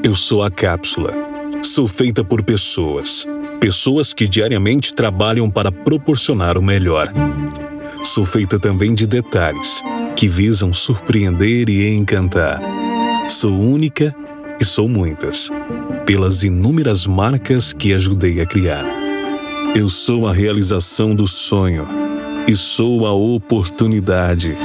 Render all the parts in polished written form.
Eu sou a cápsula. Sou feita por pessoas. Pessoas que diariamente trabalham para proporcionar o melhor. Sou feita também de detalhes que visam surpreender e encantar. Sou única e sou muitas, pelas inúmeras marcas que ajudei a criar. Eu sou a realização do sonho e sou a oportunidade.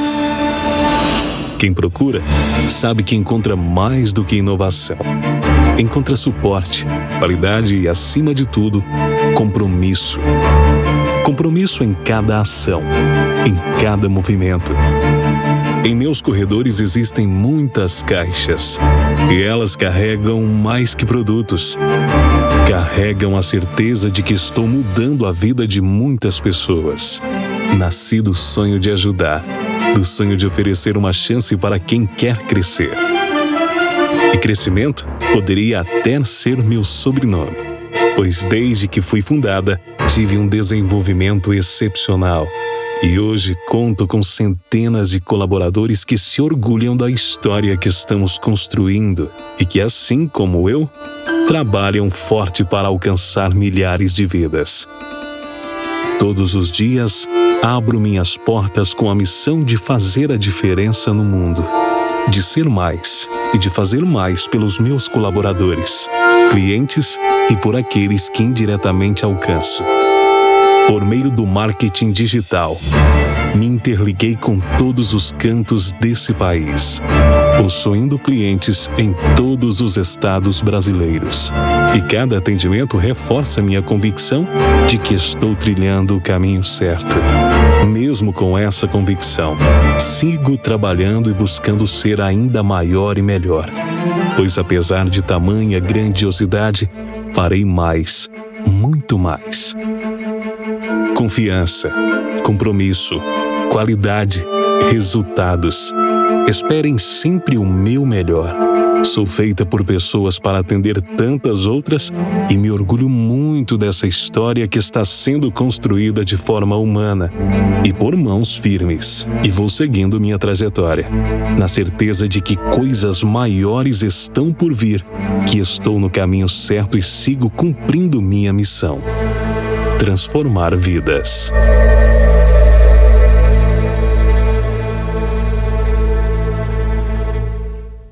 Quem procura sabe que encontra mais do que inovação. Encontra suporte, qualidade e, acima de tudo, compromisso. Compromisso em cada ação, em cada movimento. Em meus corredores existem muitas caixas e elas carregam mais que produtos. Carregam a certeza de que estou mudando a vida de muitas pessoas. Nasci do sonho de ajudar, do sonho de oferecer uma chance para quem quer crescer. E crescimento poderia até ser meu sobrenome, pois desde que fui fundada, tive um desenvolvimento excepcional. E hoje conto com centenas de colaboradores que se orgulham da história que estamos construindo e que, assim como eu, trabalham forte para alcançar milhares de vidas. Todos os dias, abro minhas portas com a missão de fazer a diferença no mundo, de ser mais e de fazer mais pelos meus colaboradores, clientes e por aqueles que indiretamente alcanço. Por meio do marketing digital, me interliguei com todos os cantos desse país, possuindo clientes em todos os estados brasileiros. E cada atendimento reforça minha convicção de que estou trilhando o caminho certo. Mesmo com essa convicção, sigo trabalhando e buscando ser ainda maior e melhor. Pois apesar de tamanha grandiosidade, farei mais, muito mais. Confiança, compromisso, qualidade, resultados. Esperem sempre o meu melhor. Sou feita por pessoas para atender tantas outras e me orgulho muito dessa história que está sendo construída de forma humana e por mãos firmes. E vou seguindo minha trajetória, na certeza de que coisas maiores estão por vir, que estou no caminho certo e sigo cumprindo minha missão: transformar vidas.